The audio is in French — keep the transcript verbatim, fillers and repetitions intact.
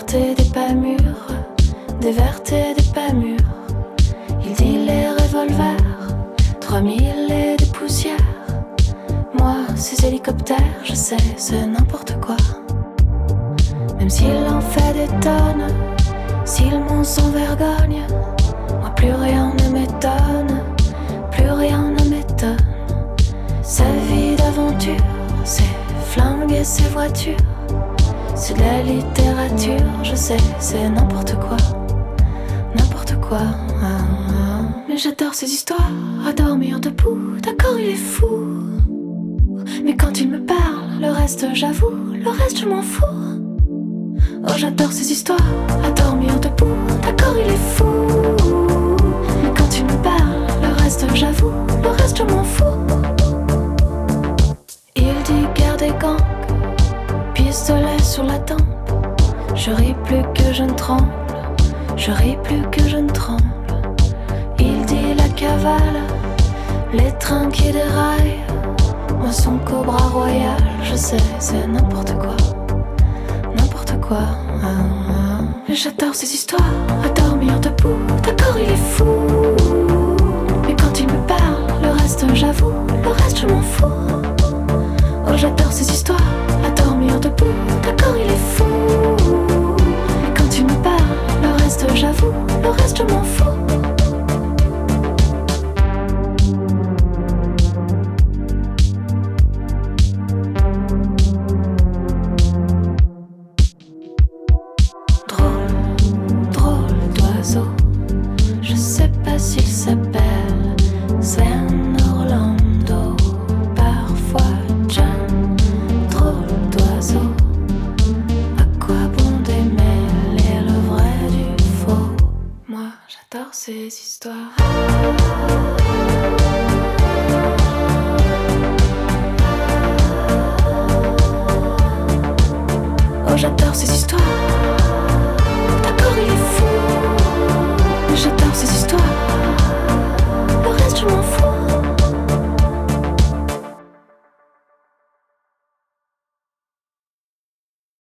vertes et des pas mûres, des vertes et des pas mûres. Il dit les revolvers, trois mille et des poussières. Moi, ces hélicoptères, je sais, c'est n'importe quoi. Même s'il en fait des tonnes, s'il monte sans vergogne, moi plus rien ne m'étonne, plus rien ne m'étonne. Sa vie d'aventure, ses flingues et ses voitures, c'est de la littérature, je sais, c'est n'importe quoi, n'importe quoi. Ah, ah. Mais j'adore ces histoires, à dormir debout, d'accord il est fou. Mais quand il me parle, le reste j'avoue, le reste je m'en fous. Oh j'adore ces histoires, à dormir debout, d'accord il est fou. Mais quand il me parle, le reste j'avoue, le reste je m'en fous. Il dit guerre des gangs, pistolet sur la tempe. Je ris plus que je ne tremble, je ris plus que je ne tremble. Il dit la cavale, les trains qui déraillent. Moi son cobra royal, je sais, c'est n'importe quoi, n'importe quoi. Ah, ah. Mais j'adore ces histoires, à dormir debout, d'accord il est fou. Mais quand il me parle, le reste j'avoue, le reste je m'en fous. Oh j'adore ces histoires, à dormir debout, d'accord il est fou. Mais quand il me parle, le reste j'avoue, le reste je m'en fous. Je sais pas s'il s'appelle Sven Orlando, parfois John, drôle d'oiseau. À quoi bon démêler le vrai du faux? Moi j'adore ces histoires. Oh j'adore ces histoires, d'accord il est fou. J'adore ces histoires, le reste je m'en fous.